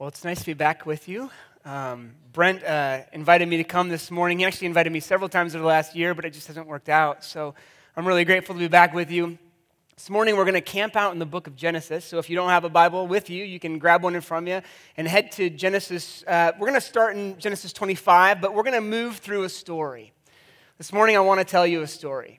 Well, it's nice to be back with you. Brent invited me to come this morning. He actually invited me several times over the last year, but it just hasn't worked out. So I'm really grateful to be back with you. This morning we're going to camp out in the book of Genesis. So if you don't have a Bible with you, you can grab one in front of you and head to Genesis. We're going to start in Genesis 25, but we're going to move through a story. This morning I want to tell you a story.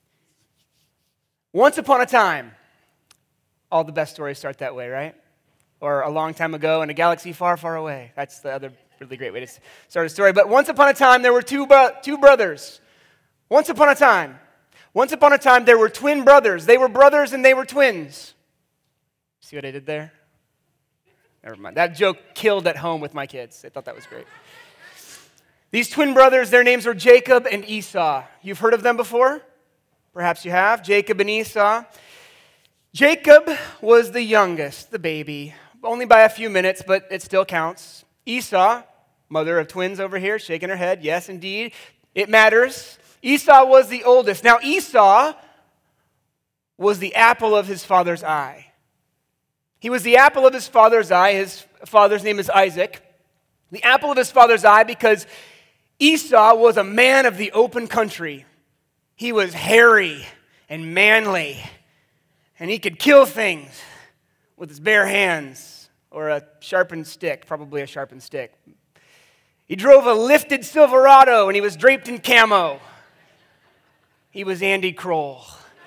Once upon a time, all the best stories start that way, right? Or a long time ago in a galaxy far, far away. That's the other really great way to start a story. But once upon a time, there were two brothers. Once upon a time there were twin brothers. They were brothers and they were twins. See what I did there? Never mind. That joke killed at home with my kids. They thought that was great. These twin brothers, their names were Jacob and Esau. You've heard of them before? Perhaps you have. Jacob and Esau. Jacob was the youngest, the baby, only by a few minutes, but it still counts. Esau, mother of twins over here, shaking her head. Yes, indeed, it matters. Esau was the oldest. Now, Esau was the apple of his father's eye. He was the apple of his father's eye. His father's name is Isaac. The apple of his father's eye because Esau was a man of the open country. He was hairy and manly, and he could kill things with his bare hands or a sharpened stick, probably a sharpened stick. He drove a lifted Silverado, and he was draped in camo. He was Andy Kroll.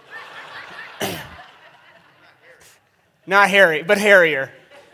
Not hairy, but hairier.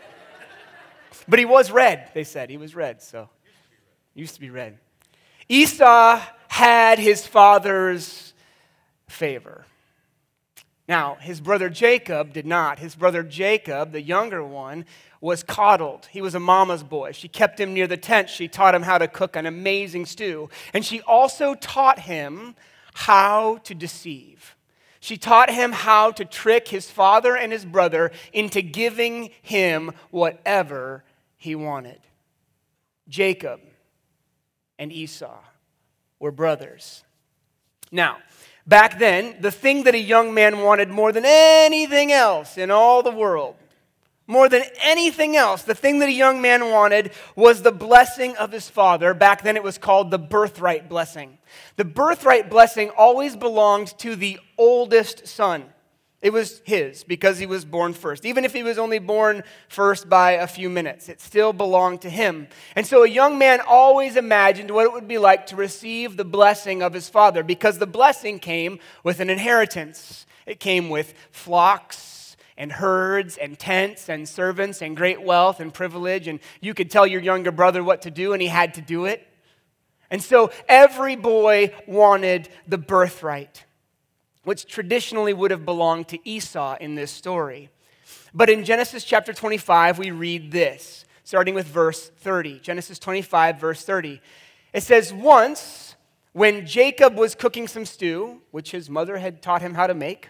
But he was red, they said. He was red, so used to be red. Esau had his father's favor. Now, his brother Jacob did not. His brother Jacob, the younger one, was coddled. He was a mama's boy. She kept him near the tent. She taught him how to cook an amazing stew. And she also taught him how to deceive. She taught him how to trick his father and his brother into giving him whatever he wanted. Jacob and Esau were brothers. Now, back then, the thing that a young man wanted more than anything else in all the world, more than anything else, the thing that a young man wanted was the blessing of his father. Back then it was called the birthright blessing. The birthright blessing always belonged to the oldest son. It was his because he was born first. Even if he was only born first by a few minutes, it still belonged to him. And so a young man always imagined what it would be like to receive the blessing of his father because the blessing came with an inheritance. It came with flocks and herds and tents and servants and great wealth and privilege. And you could tell your younger brother what to do and he had to do it. And so every boy wanted the birthright, which traditionally would have belonged to Esau in this story. But in Genesis chapter 25, we read this, starting with verse 30. Genesis 25, verse 30. It says, once, when Jacob was cooking some stew, which his mother had taught him how to make,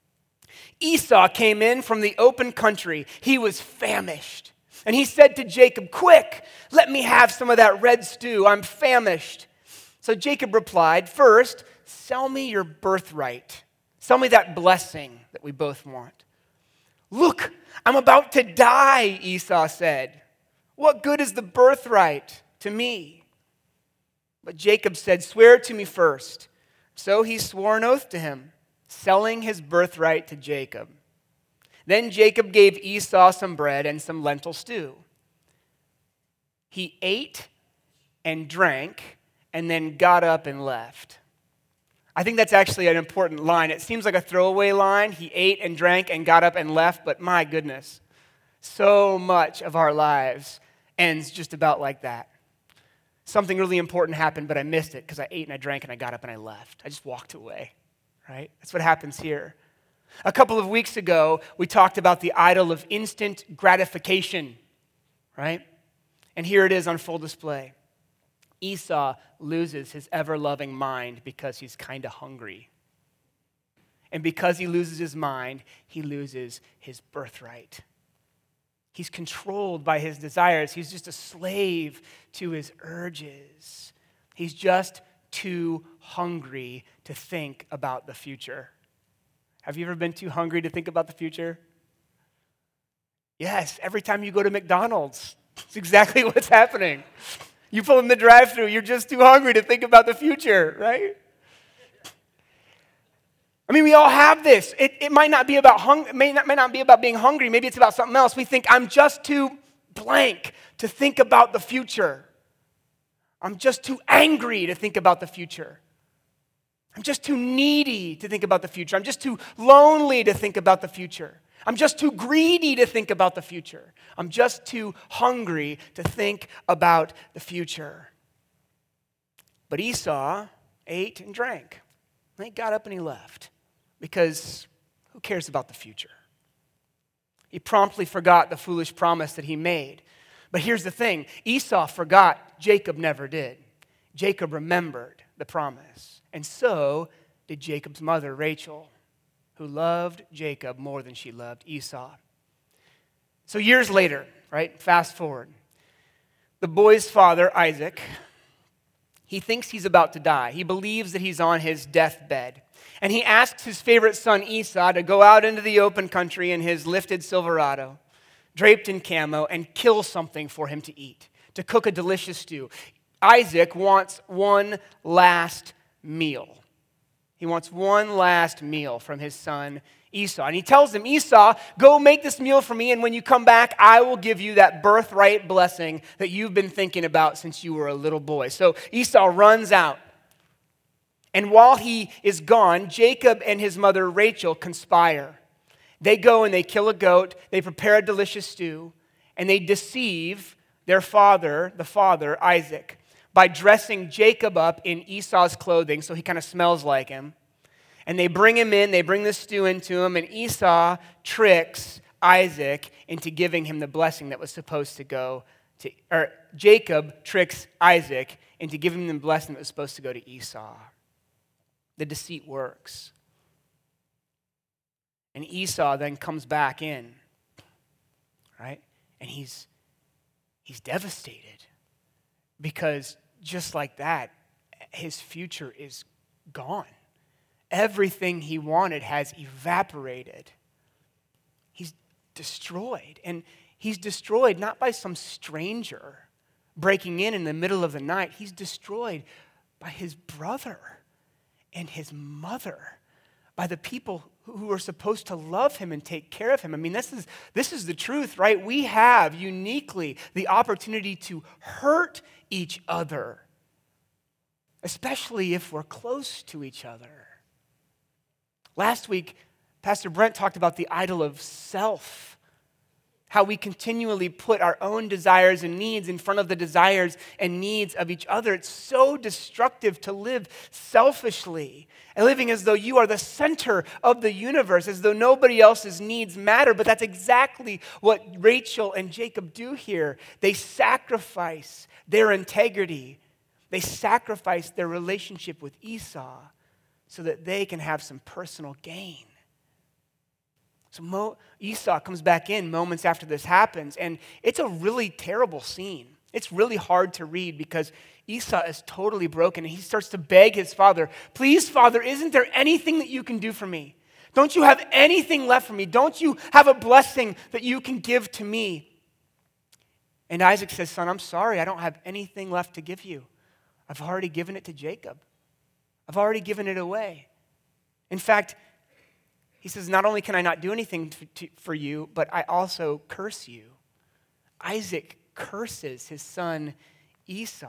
Esau came in from the open country. He was famished. And he said to Jacob, quick, let me have some of that red stew. I'm famished. So Jacob replied, first, sell me your birthright. Sell me that blessing that we both want. Look, I'm about to die, Esau said. What good is the birthright to me? But Jacob said, swear it to me first. So he swore an oath to him, selling his birthright to Jacob. Then Jacob gave Esau some bread and some lentil stew. He ate and drank and then got up and left. I think that's actually an important line. It seems like a throwaway line. He ate and drank and got up and left, but my goodness, so much of our lives ends just about like that. Something really important happened, but I missed it because I ate and I drank and I got up and I left. I just walked away, right? That's what happens here. A couple of weeks ago, we talked about the idol of instant gratification, right? And here it is on full display. Esau loses his ever-loving mind because he's kind of hungry. And because he loses his mind, he loses his birthright. He's controlled by his desires. He's just a slave to his urges. He's just too hungry to think about the future. Have you ever been too hungry to think about the future? Yes, every time you go to McDonald's. It's exactly what's happening. You pull in the drive-thru, you're just too hungry to think about the future, right? I mean, we all have this. It might not be about may not be about being hungry. Maybe it's about something else. We think, I'm just too blank to think about the future. I'm just too angry to think about the future. I'm just too needy to think about the future. I'm just too lonely to think about the future. I'm just too greedy to think about the future. I'm just too hungry to think about the future. But Esau ate and drank. And he got up and he left. Because who cares about the future? He promptly forgot the foolish promise that he made. But here's the thing. Esau forgot. Jacob never did. Jacob remembered the promise. And so did Jacob's mother, Rachel, who loved Jacob more than she loved Esau. So years later, right, fast forward, the boy's father, Isaac, he thinks he's about to die. He believes that he's on his deathbed. And he asks his favorite son, Esau, to go out into the open country in his lifted Silverado, draped in camo, and kill something for him to eat, to cook a delicious stew. Isaac wants one last meal. He wants one last meal from his son Esau. And he tells him, Esau, go make this meal for me, and when you come back, I will give you that birthright blessing that you've been thinking about since you were a little boy. So Esau runs out. And while he is gone, Jacob and his mother Rachel conspire. They go and they kill a goat, they prepare a delicious stew, and they deceive their father, the father, Isaac, by dressing Jacob up in Esau's clothing so he kind of smells like him. And they bring him in, they bring the stew into him, and Esau tricks Isaac into giving him the blessing that was supposed to go to, or Jacob tricks Isaac into giving him the blessing that was supposed to go to Esau. The deceit works. And Esau then comes back in, right? And he's devastated because just like that, his future is gone. Everything he wanted has evaporated. He's destroyed. And he's destroyed not by some stranger breaking in the middle of the night. He's destroyed by his brother and his mother, by the people who are supposed to love him and take care of him. I mean, this is the truth, right? We have uniquely the opportunity to hurt each other, especially if we're close to each other. Last week, Pastor Brent talked about the idol of self, how we continually put our own desires and needs in front of the desires and needs of each other. It's so destructive to live selfishly and living as though you are the center of the universe, as though nobody else's needs matter. But that's exactly what Rachel and Jacob do here. They sacrifice their integrity. They sacrifice their relationship with Esau so that they can have some personal gain. So Esau comes back in moments after this happens, and it's a really terrible scene. It's really hard to read because Esau is totally broken, and he starts to beg his father, please, Father, isn't there anything that you can do for me? Don't you have anything left for me? Don't you have a blessing that you can give to me? And Isaac says, son, I'm sorry, I don't have anything left to give you. I've already given it to Jacob. I've already given it away. In fact, he says, not only can I not do anything for you, but I also curse you. Isaac curses his son Esau.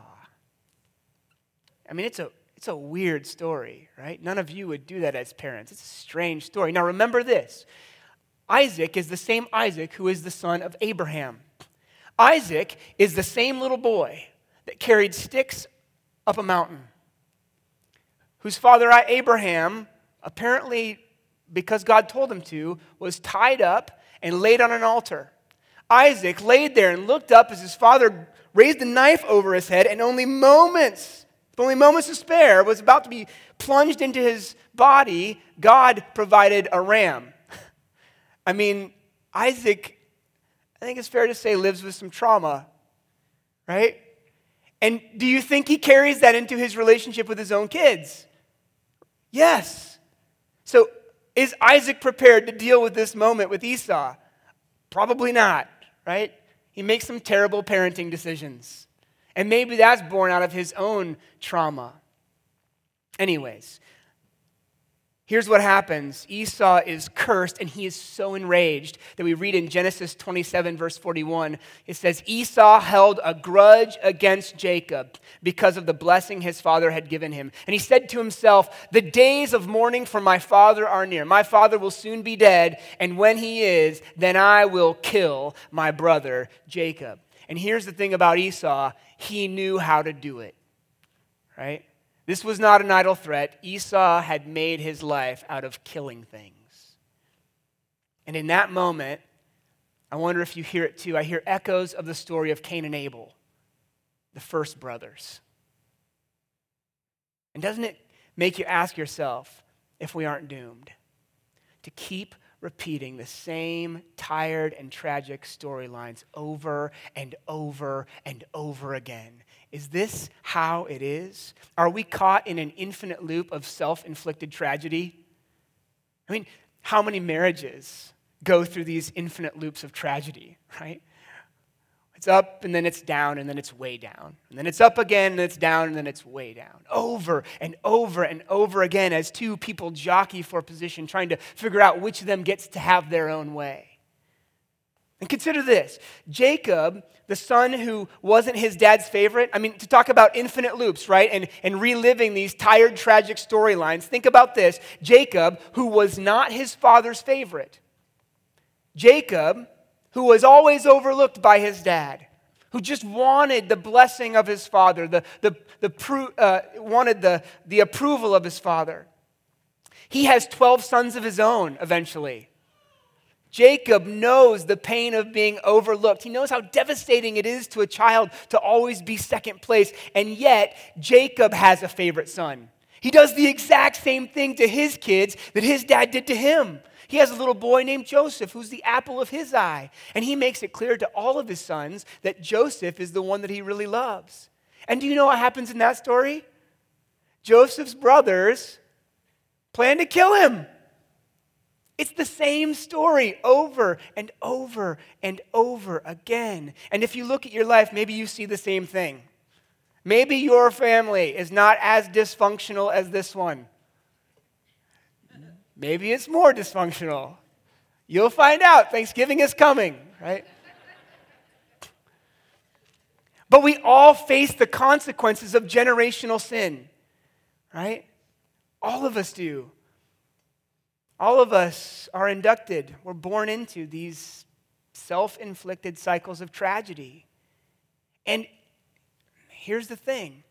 I mean, it's a weird story, right? None of you would do that as parents. It's a strange story. Now remember this. Isaac is the same Isaac who is the son of Abraham. Isaac is the same little boy that carried sticks up a mountain, whose father Abraham, apparently because God told him to, was tied up and laid on an altar. Isaac laid there and looked up as his father raised a knife over his head, and only moments to spare, was about to be plunged into his body. God provided a ram. I mean, Isaac, I think it's fair to say, lives with some trauma, right? And do you think he carries that into his relationship with his own kids? Yes. So is Isaac prepared to deal with this moment with Esau? Probably not, right? He makes some terrible parenting decisions. And maybe that's born out of his own trauma. Anyways, here's what happens. Esau is cursed, and he is so enraged that we read in Genesis 27, verse 41, it says, Esau held a grudge against Jacob because of the blessing his father had given him. And he said to himself, the days of mourning for my father are near. My father will soon be dead, and when he is, then I will kill my brother Jacob. And here's the thing about Esau, he knew how to do it, right? This was not an idle threat. Esau had made his life out of killing things. And in that moment, I wonder if you hear it too. I hear echoes of the story of Cain and Abel, the first brothers. And doesn't it make you ask yourself if we aren't doomed to keep repeating the same tired and tragic storylines over and over and over again? Is this how it is? Are we caught in an infinite loop of self-inflicted tragedy? I mean, how many marriages go through these infinite loops of tragedy, right? It's up, and then it's down, and then it's way down. And then it's up again, and it's down, and then it's way down. Over and over and over again as two people jockey for position, trying to figure out which of them gets to have their own way. And consider this. Jacob, the son who wasn't his dad's favorite, I mean, to talk about infinite loops, right? And reliving these tired, tragic storylines, think about this. Jacob, who was not his father's favorite. Jacob, who was always overlooked by his dad, who just wanted the blessing of his father, wanted the approval of his father. He has 12 sons of his own eventually. Jacob knows the pain of being overlooked. He knows how devastating it is to a child to always be second place. And yet, Jacob has a favorite son. He does the exact same thing to his kids that his dad did to him. He has a little boy named Joseph who's the apple of his eye. And he makes it clear to all of his sons that Joseph is the one that he really loves. And do you know what happens in that story? Joseph's brothers plan to kill him. It's the same story over and over and over again. And if you look at your life, maybe you see the same thing. Maybe your family is not as dysfunctional as this one. Maybe it's more dysfunctional. You'll find out. Thanksgiving is coming, right? But we all face the consequences of generational sin, right? All of us do. All of us are inducted, we're born into these self-inflicted cycles of tragedy. And here's the thing.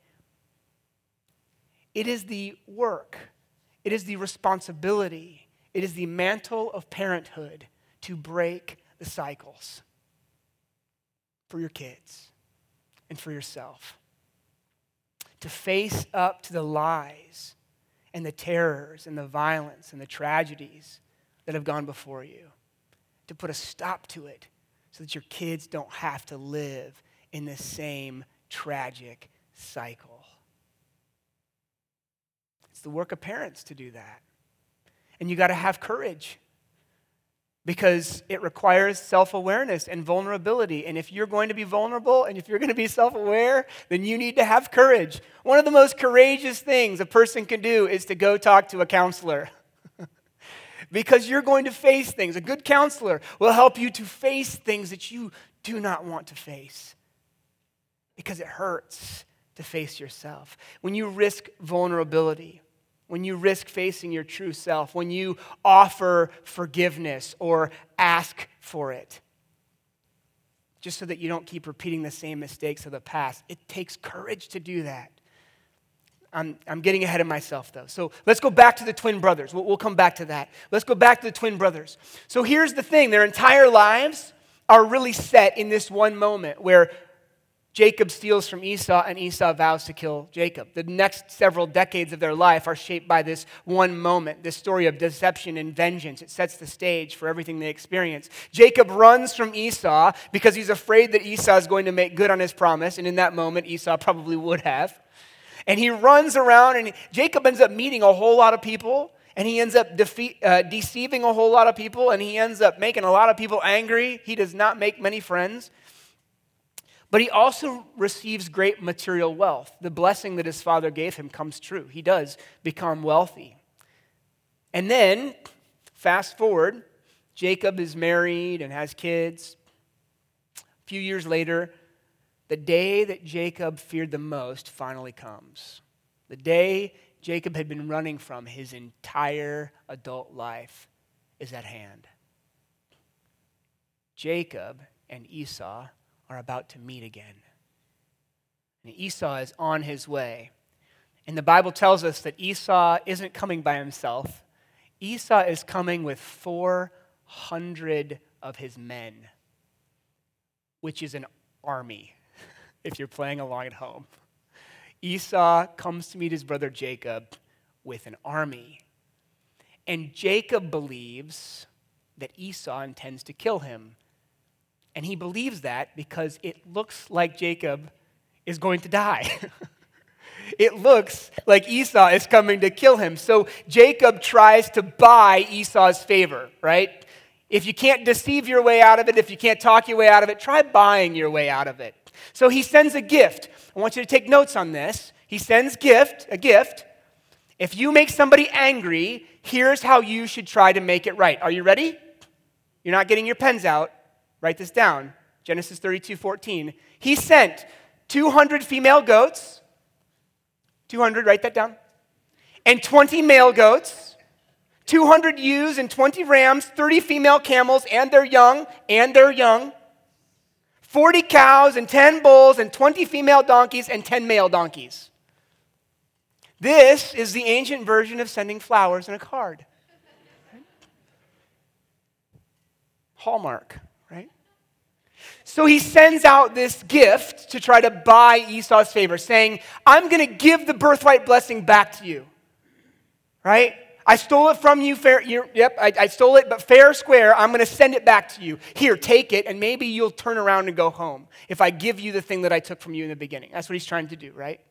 It is the work, it is the responsibility, it is the mantle of parenthood to break the cycles for your kids and for yourself. To face up to the lies and the terrors and the violence and the tragedies that have gone before you. To put a stop to it so that your kids don't have to live in the same tragic cycle. It's the work of parents to do that. And you got to have courage because it requires self-awareness and vulnerability. And if you're going to be vulnerable and if you're going to be self-aware, then you need to have courage. One of the most courageous things a person can do is to go talk to a counselor. Because you're going to face things. A good counselor will help you to face things that you do not want to face. Because it hurts to face yourself. When you risk vulnerability, when you risk facing your true self, when you offer forgiveness or ask for it, just so that you don't keep repeating the same mistakes of the past, it takes courage to do that. I'm getting ahead of myself, though. So let's go back to the twin brothers. We'll come back to that. Let's go back to the twin brothers. So here's the thing. Their entire lives are really set in this one moment where Jacob steals from Esau, and Esau vows to kill Jacob. The next several decades of their life are shaped by this one moment, this story of deception and vengeance. It sets the stage for everything they experience. Jacob runs from Esau because he's afraid that Esau is going to make good on his promise, and in that moment, Esau probably would have. And he runs around, and Jacob ends up meeting a whole lot of people, and he ends up deceiving a whole lot of people, and he ends up making a lot of people angry. He does not make many friends. But he also receives great material wealth. The blessing that his father gave him comes true. He does become wealthy. And then, fast forward, Jacob is married and has kids. A few years later, the day that Jacob feared the most finally comes. The day Jacob had been running from his entire adult life is at hand. Jacob and Esau are about to meet again. And Esau is on his way. And the Bible tells us that Esau isn't coming by himself. Esau is coming with 400 of his men, which is an army, if you're playing along at home. Esau comes to meet his brother Jacob with an army. And Jacob believes that Esau intends to kill him. And he believes that because it looks like Jacob is going to die. It looks like Esau is coming to kill him. So Jacob tries to buy Esau's favor, right? If you can't deceive your way out of it, if you can't talk your way out of it, try buying your way out of it. So he sends a gift. I want you to take notes on this. He sends a gift. If you make somebody angry, here's how you should try to make it right. Are you ready? You're not getting your pens out. Write this down. Genesis 32:14. He sent 200 female goats. 200, write that down. And 20 male goats. 200 ewes and 20 rams, 30 female camels and their young. 40 cows and 10 bulls and 20 female donkeys and 10 male donkeys. This is the ancient version of sending flowers in a card. Hallmark, right? So he sends out this gift to try to buy Esau's favor, saying, I'm going to give the birthright blessing back to you, right? I stole it from you, I stole it, but fair square, I'm going to send it back to you. Here, take it, and maybe you'll turn around and go home if I give you the thing that I took from you in the beginning. That's what he's trying to do, right?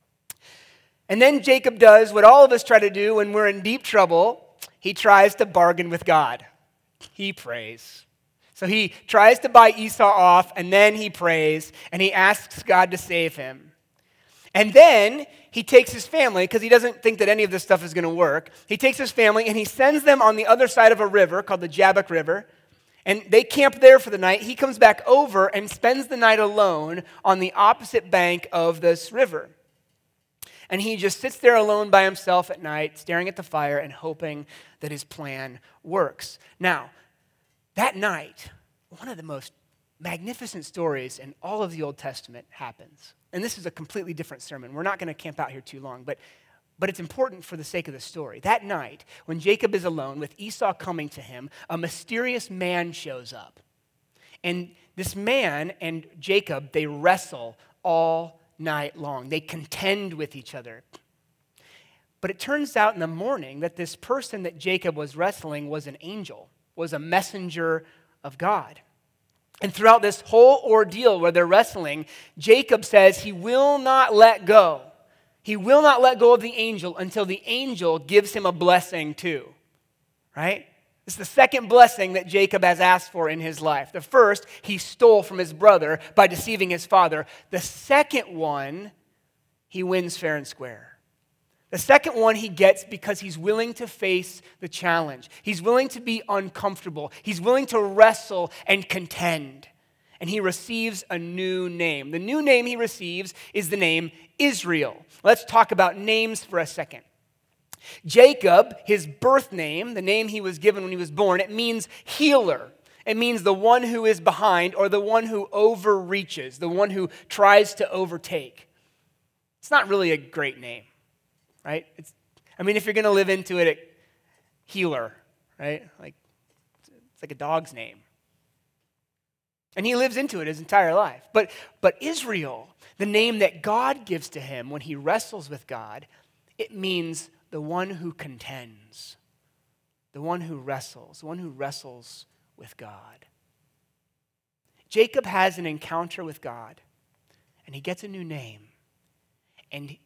And then Jacob does what all of us try to do when we're in deep trouble. He tries to bargain with God. He prays. So he tries to buy Esau off, and then he prays, and he asks God to save him. And then he takes his family, because he doesn't think that any of this stuff is going to work. He takes his family, and he sends them on the other side of a river called the Jabbok River, and they camp there for the night. He comes back over and spends the night alone on the opposite bank of this river. And he just sits there alone by himself at night, staring at the fire and hoping that his plan works. Now, that night, one of the most magnificent stories in all of the Old Testament happens. And this is a completely different sermon. We're not going to camp out here too long, but it's important for the sake of the story. That night, when Jacob is alone with Esau coming to him, a mysterious man shows up. And this man and Jacob, they wrestle all night long. They contend with each other. But it turns out in the morning that this person that Jacob was wrestling was an angel, was a messenger of God. And throughout this whole ordeal where they're wrestling, Jacob says he will not let go. He will not let go of the angel until the angel gives him a blessing too. Right? It's the second blessing that Jacob has asked for in his life. The first, he stole from his brother by deceiving his father. The second one, he wins fair and square. The second one he gets because he's willing to face the challenge. He's willing to be uncomfortable. He's willing to wrestle and contend. And he receives a new name. The new name he receives is the name Israel. Let's talk about names for a second. Jacob, his birth name, the name he was given when he was born, it means healer. It means the one who is behind or the one who overreaches, the one who tries to overtake. It's not really a great name. Right? If you're going to live into it, healer, right? It's like a dog's name. And he lives into it his entire life. But Israel, the name that God gives to him when he wrestles with God, it means the one who contends, the one who wrestles with God. Jacob has an encounter with God, and he gets a new name. And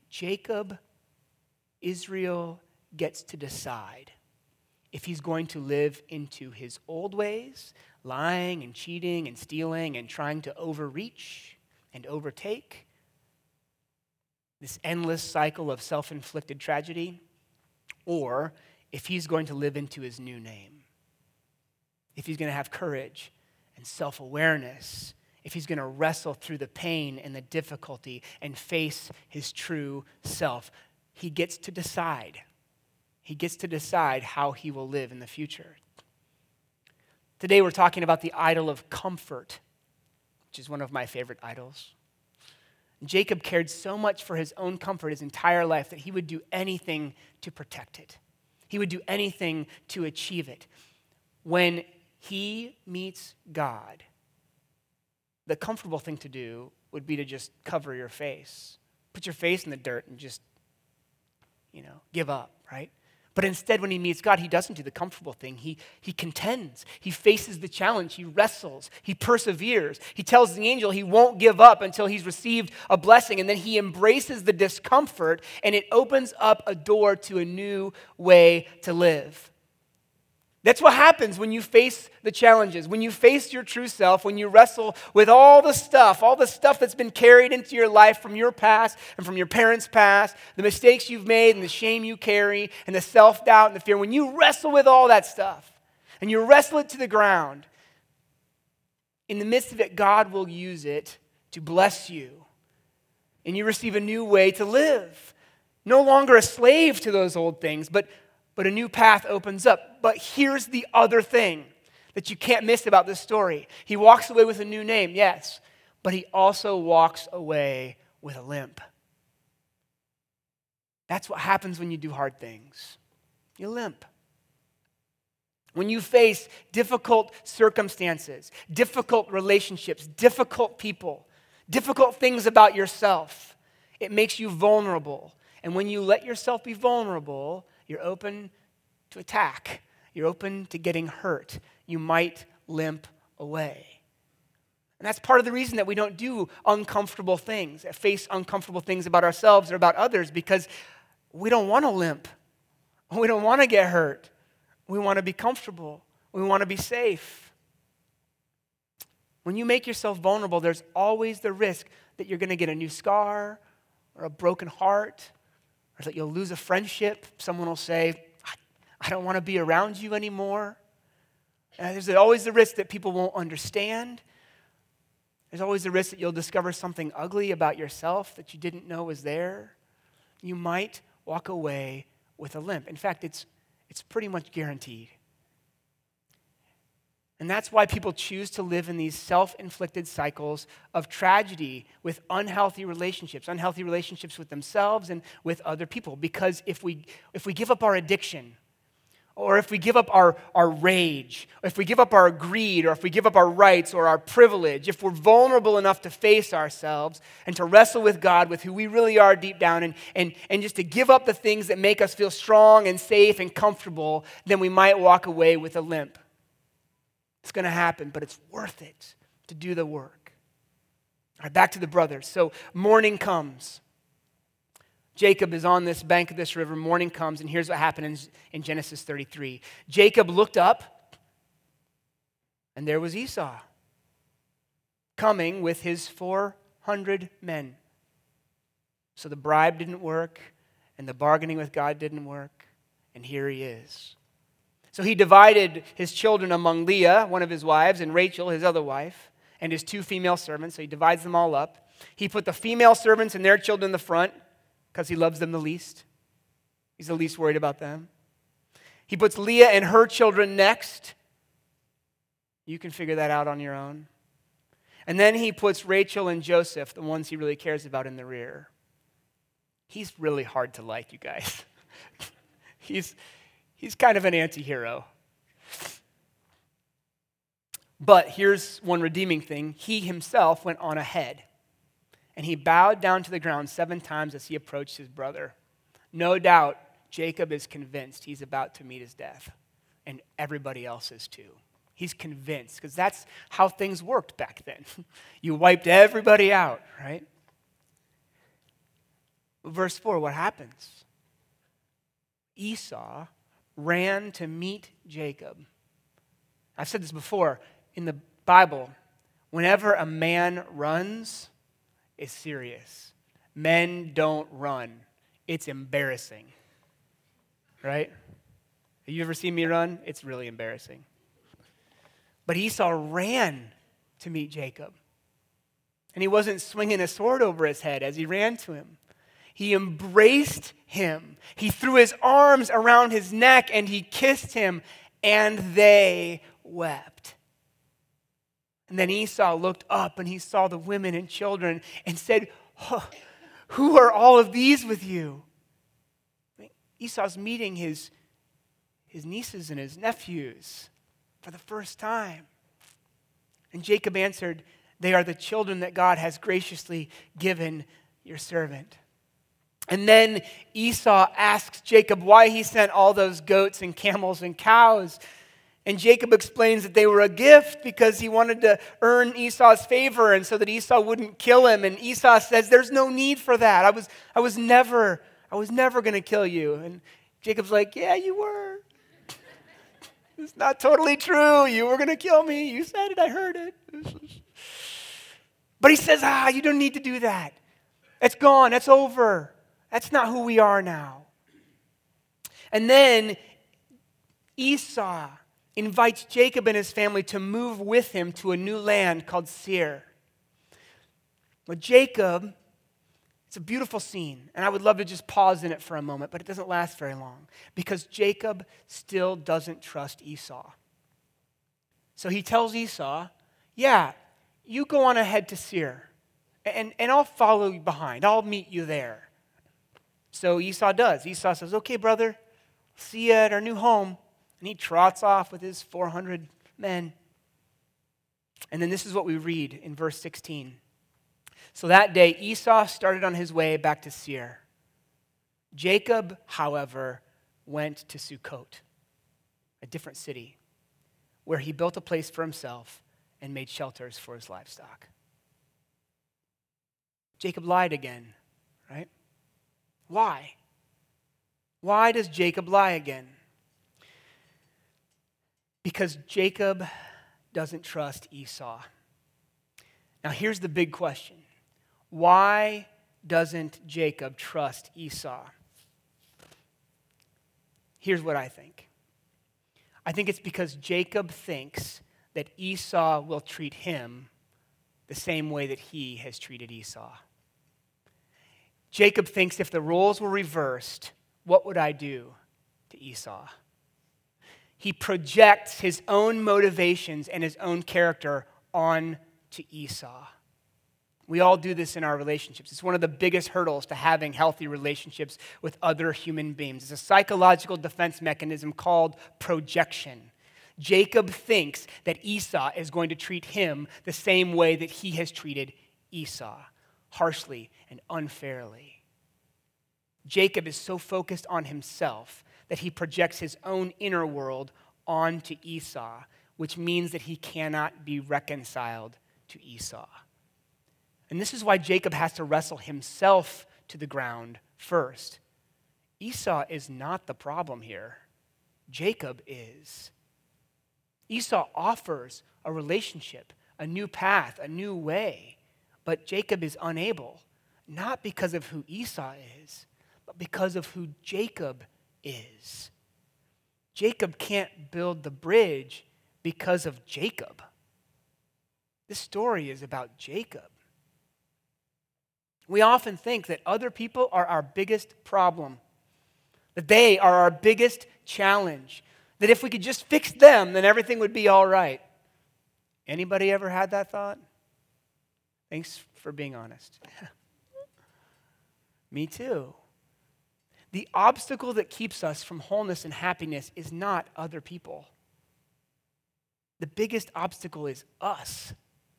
Israel gets to decide if he's going to live into his old ways, lying and cheating and stealing and trying to overreach, and overtake this endless cycle of self-inflicted tragedy, or if he's going to live into his new name, if he's going to have courage and self-awareness, if he's going to wrestle through the pain and the difficulty and face his true self. He gets to decide. He gets to decide how he will live in the future. Today we're talking about the idol of comfort, which is one of my favorite idols. Jacob cared so much for his own comfort his entire life that he would do anything to protect it. He would do anything to achieve it. When he meets God, the comfortable thing to do would be to just cover your face. Put your face in the dirt and just, give up, right? But instead, when he meets God, he doesn't do the comfortable thing. He contends. He faces the challenge. He wrestles. He perseveres. He tells the angel he won't give up until he's received a blessing. And then he embraces the discomfort, and it opens up a door to a new way to live. That's what happens when you face the challenges, when you face your true self, when you wrestle with all the stuff that's been carried into your life from your past and from your parents' past, the mistakes you've made and the shame you carry and the self-doubt and the fear. When you wrestle with all that stuff and you wrestle it to the ground, in the midst of it, God will use it to bless you. And you receive a new way to live. No longer a slave to those old things, but a new path opens up. But here's the other thing that you can't miss about this story. He walks away with a new name, yes, but he also walks away with a limp. That's what happens when you do hard things. You limp. When you face difficult circumstances, difficult relationships, difficult people, difficult things about yourself, it makes you vulnerable. And when you let yourself be vulnerable, you're open to attack. You're open to getting hurt. You might limp away. And that's part of the reason that we don't do uncomfortable things, face uncomfortable things about ourselves or about others, because we don't want to limp. We don't want to get hurt. We want to be comfortable. We want to be safe. When you make yourself vulnerable, there's always the risk that you're going to get a new scar or a broken heart, or that you'll lose a friendship. Someone will say, I don't want to be around you anymore. There's always the risk that people won't understand. There's always the risk that you'll discover something ugly about yourself that you didn't know was there. You might walk away with a limp. In fact, it's pretty much guaranteed. And that's why people choose to live in these self-inflicted cycles of tragedy with unhealthy relationships with themselves and with other people. Because if we give up our addiction, or if we give up our rage, or if we give up our greed, or if we give up our rights or our privilege, if we're vulnerable enough to face ourselves and to wrestle with God, with who we really are deep down, and just to give up the things that make us feel strong and safe and comfortable, then we might walk away with a limp. It's going to happen, but it's worth it to do the work. All right, back to the brothers. So morning comes. Jacob is on this bank of this river. Morning comes, and here's what happened in Genesis 33. Jacob looked up, and there was Esau coming with his 400 men. So the bribe didn't work, and the bargaining with God didn't work, and here he is. So he divided his children among Leah, one of his wives, and Rachel, his other wife, and his 2 female servants. So he divides them all up. He put the female servants and their children in the front because he loves them the least. He's the least worried about them. He puts Leah and her children next. You can figure that out on your own. And then he puts Rachel and Joseph, the ones he really cares about, in the rear. He's really hard to like, you guys. He's kind of an anti-hero. But here's one redeeming thing. He himself went on ahead, and he bowed down to the ground 7 times as he approached his brother. No doubt, Jacob is convinced he's about to meet his death, and everybody else is too. He's convinced, because that's how things worked back then. You wiped everybody out, right? Verse 4, what happens? Esau ran to meet Jacob. I've said this before. In the Bible, whenever a man runs, is serious. Men don't run. It's embarrassing. Right? Have you ever seen me run? It's really embarrassing. But Esau ran to meet Jacob. And he wasn't swinging a sword over his head as he ran to him. He embraced him. He threw his arms around his neck and he kissed him, and they wept. And then Esau looked up and he saw the women and children and said, oh, who are all of these with you? Esau's meeting his nieces and his nephews for the first time. And Jacob answered, they are the children that God has graciously given your servant. And then Esau asks Jacob why he sent all those goats and camels and cows. And Jacob explains that they were a gift because he wanted to earn Esau's favor and so that Esau wouldn't kill him. And Esau says, there's no need for that. I was never going to kill you. And Jacob's like, yeah, you were. It's not totally true. You were going to kill me. You said it. I heard it. But he says, you don't need to do that. It's gone. It's over. That's not who we are now. And then Esau invites Jacob and his family to move with him to a new land called Seir. Well, Jacob, it's a beautiful scene, and I would love to just pause in it for a moment, but it doesn't last very long because Jacob still doesn't trust Esau. So he tells Esau, yeah, you go on ahead to Seir, and I'll follow you behind. I'll meet you there. So Esau does. Esau says, okay, brother, see you at our new home. And he trots off with his 400 men. And then this is what we read in verse 16. So that day, Esau started on his way back to Seir. Jacob, however, went to Sukkot, a different city, where he built a place for himself and made shelters for his livestock. Jacob lied again, right? Why? Why does Jacob lie again? Because Jacob doesn't trust Esau. Now here's the big question. Why doesn't Jacob trust Esau? Here's what I think. I think it's because Jacob thinks that Esau will treat him the same way that he has treated Esau. Jacob thinks if the roles were reversed, what would I do to Esau? He projects his own motivations and his own character onto Esau. We all do this in our relationships. It's one of the biggest hurdles to having healthy relationships with other human beings. It's a psychological defense mechanism called projection. Jacob thinks that Esau is going to treat him the same way that he has treated Esau, harshly and unfairly. Jacob is so focused on himself that he projects his own inner world onto Esau, which means that he cannot be reconciled to Esau. And this is why Jacob has to wrestle himself to the ground first. Esau is not the problem here. Jacob is. Esau offers a relationship, a new path, a new way, but Jacob is unable, not because of who Esau is, but because of who Jacob is. Jacob can't build the bridge because of Jacob. This story is about Jacob. We often think that other people are our biggest problem, that they are our biggest challenge, that if we could just fix them, then everything would be all right. Anybody ever had that thought? Thanks for being honest. Me too. The obstacle that keeps us from wholeness and happiness is not other people. The biggest obstacle is us.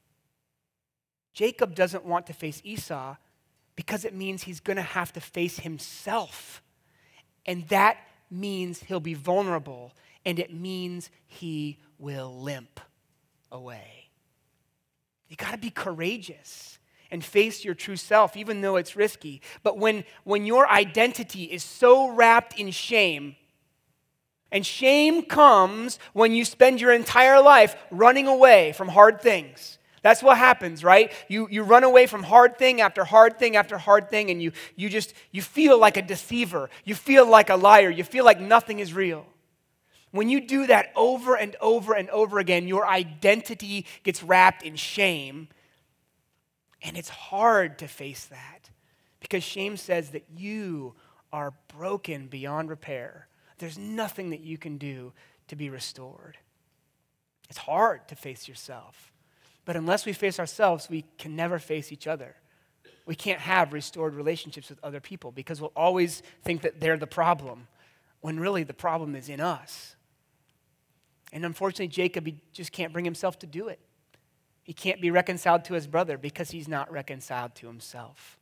Jacob doesn't want to face Esau because it means he's going to have to face himself. And that means he'll be vulnerable, and it means he will limp away. You got to be courageous and face your true self, even though it's risky. But when your identity is so wrapped in shame, and shame comes when you spend your entire life running away from hard things, That's what happens, right? You run away from hard thing after hard thing after hard thing, and you feel like a deceiver. You feel like a liar. You feel like nothing is real. When you do that over and over and over again, your identity gets wrapped in shame, and it's hard to face that because shame says that you are broken beyond repair. There's nothing that you can do to be restored. It's hard to face yourself. But unless we face ourselves, we can never face each other. We can't have restored relationships with other people because we'll always think that they're the problem when really the problem is in us. And unfortunately, Jacob, he just can't bring himself to do it. He can't be reconciled to his brother because he's not reconciled to himself.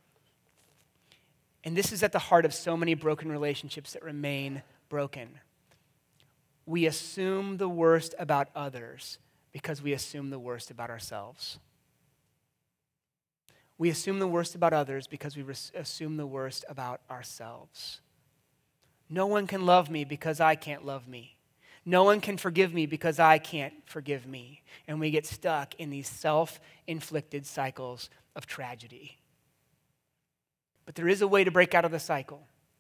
And this is at the heart of so many broken relationships that remain broken. We assume the worst about others because we assume the worst about ourselves. We assume the worst about others because we assume the worst about ourselves. No one can love me because I can't love me. No one can forgive me because I can't forgive me. And we get stuck in these self-inflicted cycles of tragedy. But there is a way to break out of the cycle.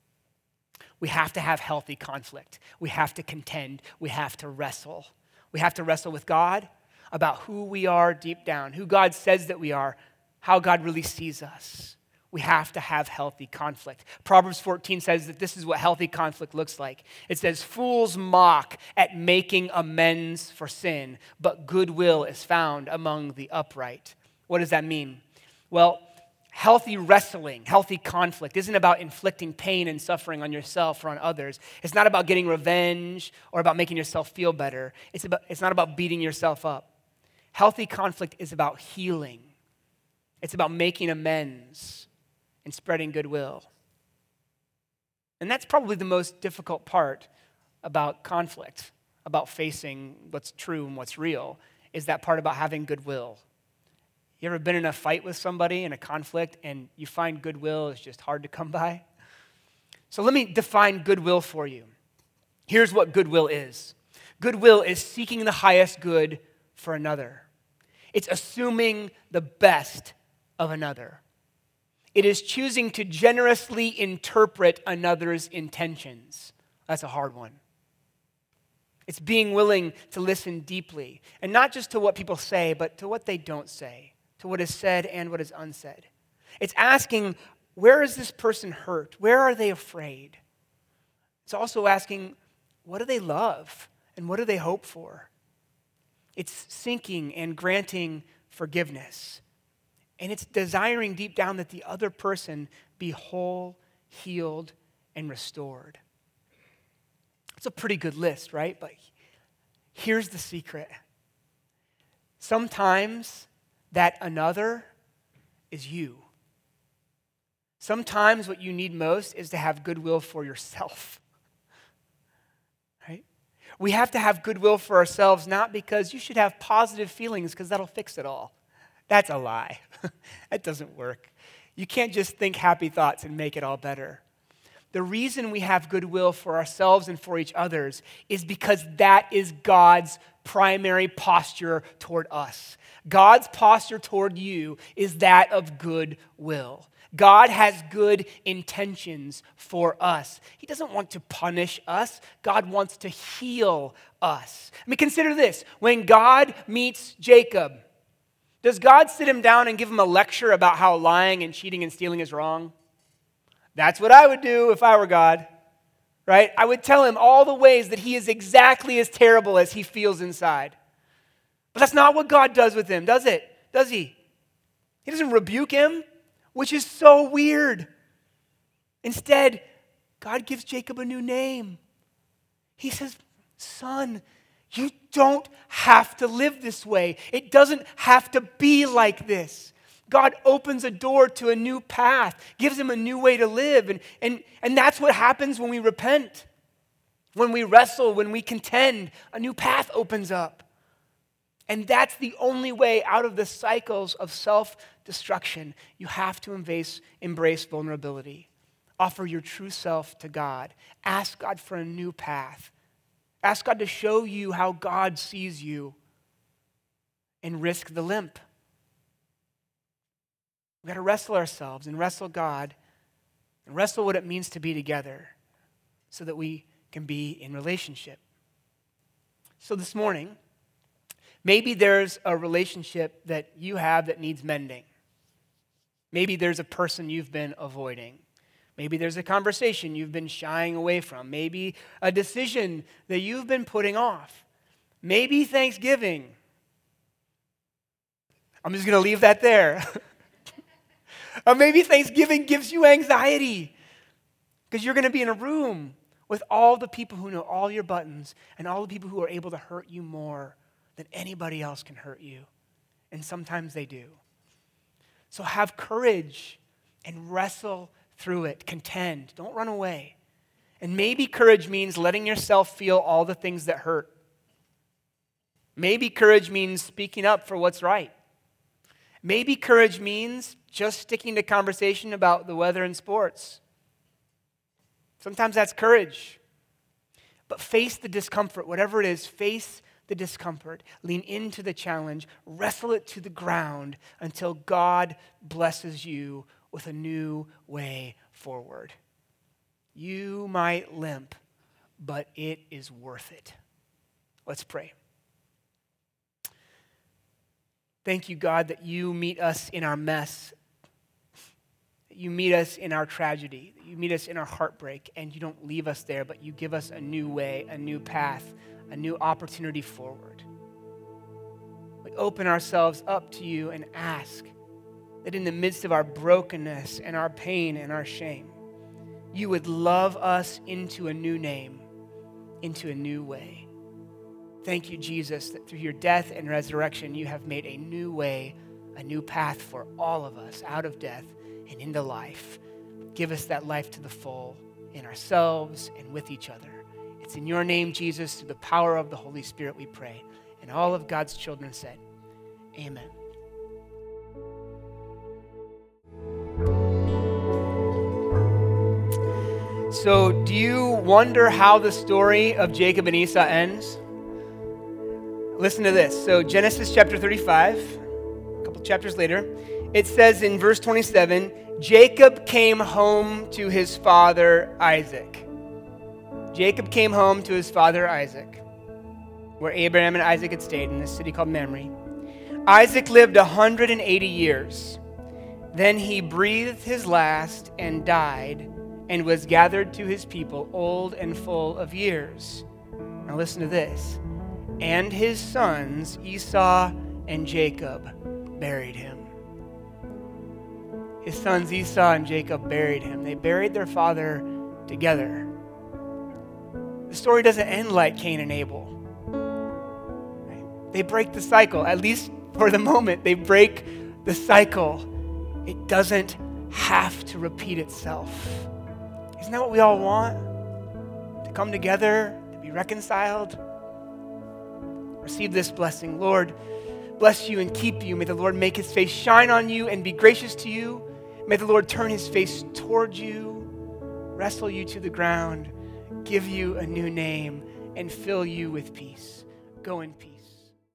We have to have healthy conflict. We have to contend. We have to wrestle. We have to wrestle with God about who we are deep down, who God says that we are, how God really sees us. We have to have healthy conflict. Proverbs 14 says that this is what healthy conflict looks like. It says, fools mock at making amends for sin, but goodwill is found among the upright. What does that mean? Well, healthy wrestling, healthy conflict isn't about inflicting pain and suffering on yourself or on others. It's not about getting revenge or about making yourself feel better. It's not about beating yourself up. Healthy conflict is about healing. It's about making amends and spreading goodwill. And that's probably the most difficult part about conflict, about facing what's true and what's real, is that part about having goodwill. You ever been in a fight with somebody in a conflict and you find goodwill is just hard to come by? So let me define goodwill for you. Here's what goodwill is. Goodwill is seeking the highest good for another. It's assuming the best of another. It is choosing to generously interpret another's intentions. That's a hard one. It's being willing to listen deeply, and not just to what people say, but to what they don't say, to what is said and what is unsaid. It's asking, where is this person hurt? Where are they afraid? It's also asking, what do they love and what do they hope for? It's seeking and granting forgiveness. And it's desiring deep down that the other person be whole, healed, and restored. It's a pretty good list, right? But here's the secret. Sometimes that another is you. Sometimes what you need most is to have goodwill for yourself. Right? We have to have goodwill for ourselves, not because you should have positive feelings because that'll fix it all. That's a lie. That doesn't work. You can't just think happy thoughts and make it all better. The reason we have goodwill for ourselves and for each others is because that is God's primary posture toward us. God's posture toward you is that of goodwill. God has good intentions for us. He doesn't want to punish us. God wants to heal us. I mean, consider this. When God meets Jacob, does God sit him down and give him a lecture about how lying and cheating and stealing is wrong? That's what I would do if I were God, right? I would tell him all the ways that he is exactly as terrible as he feels inside. But that's not what God does with him, does it? Does he? He doesn't rebuke him, which is so weird. Instead, God gives Jacob a new name. He says, son, you don't have to live this way. It doesn't have to be like this. God opens a door to a new path, gives him a new way to live. And that's what happens when we repent. When we wrestle, when we contend, a new path opens up. And that's the only way out of the cycles of self-destruction. You have to embrace vulnerability. Offer your true self to God. Ask God for a new path. Ask God to show you how God sees you. and risk the limp. We've got to wrestle ourselves and wrestle God and wrestle what it means to be together so that we can be in relationship. So this morning, maybe there's a relationship that you have that needs mending. Maybe there's a person you've been avoiding. Maybe there's a conversation you've been shying away from. Maybe a decision that you've been putting off. Maybe Thanksgiving. I'm just going to leave that there. Or maybe Thanksgiving gives you anxiety because you're going to be in a room with all the people who know all your buttons and all the people who are able to hurt you more than anybody else can hurt you. And sometimes they do. So have courage and wrestle through it. Contend. Don't run away. And maybe courage means letting yourself feel all the things that hurt. Maybe courage means speaking up for what's right. Maybe courage means just sticking to conversation about the weather and sports. Sometimes that's courage. But face the discomfort, whatever it is, face the discomfort. Lean into the challenge. Wrestle it to the ground until God blesses you with a new way forward. You might limp, but it is worth it. Let's pray. Thank you, God, that you meet us in our mess, that you meet us in our tragedy, that you meet us in our heartbreak, and you don't leave us there, but you give us a new way, a new path, a new opportunity forward. We open ourselves up to you and ask that in the midst of our brokenness and our pain and our shame, you would love us into a new name, into a new way. Thank you, Jesus, that through your death and resurrection, you have made a new way, a new path for all of us out of death and into life. Give us that life to the full in ourselves and with each other. It's in your name, Jesus, through the power of the Holy Spirit we pray. And all of God's children said, amen. So do you wonder how the story of Jacob and Esau ends? Listen to this. So Genesis chapter 35, a couple chapters later, it says in verse 27, Jacob came home to his father Isaac. Jacob came home to his father Isaac, where Abraham and Isaac had stayed in this city called Mamre. Isaac lived 180 years. Then he breathed his last and died and was gathered to his people, old and full of years. Now listen to this. And his sons, Esau and Jacob, buried him. His sons, Esau and Jacob, buried him. They buried their father together. The story doesn't end like Cain and Abel. Right? They break the cycle. At least for the moment, they break the cycle. It doesn't have to repeat itself. Isn't that what we all want? To come together, to be reconciled. Receive this blessing. Lord, bless you and keep you. May the Lord make his face shine on you and be gracious to you. May the Lord turn his face towards you, wrestle you to the ground, give you a new name, and fill you with peace. Go in peace.